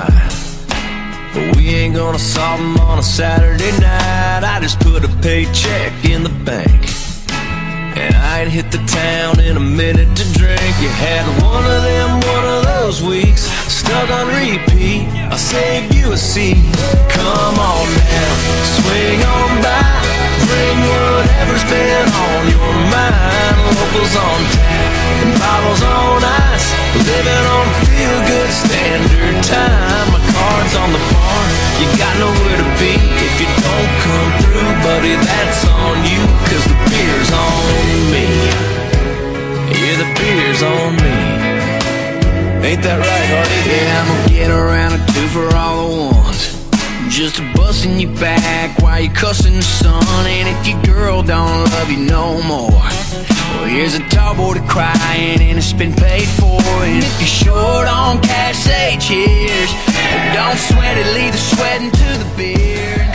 high. But we ain't gonna solve them on a Saturday night. I just put a paycheck in the bank, and I'd hit the town in a minute to drink. You had one of those weeks, stuck on repeat. I'll save you a seat. Come on now, swing on by, bring whatever's been on your mind. Locals on tap and bottles on ice, living on feel-good standard time. My card's on the bar, you got nowhere to be. If you don't come through, buddy, that's on you, 'cause the beer's on me. Yeah, the beer's on me. Ain't that right, Hardy? Yeah, I'm gonna get around a two for all the ones, just a busting you back while you cussing the sun. And if your girl don't love you no more, well, here's a tall boy to crying and it's been paid for. And if you're short on cash, say cheers. But don't sweat it, leave the sweating to the beer.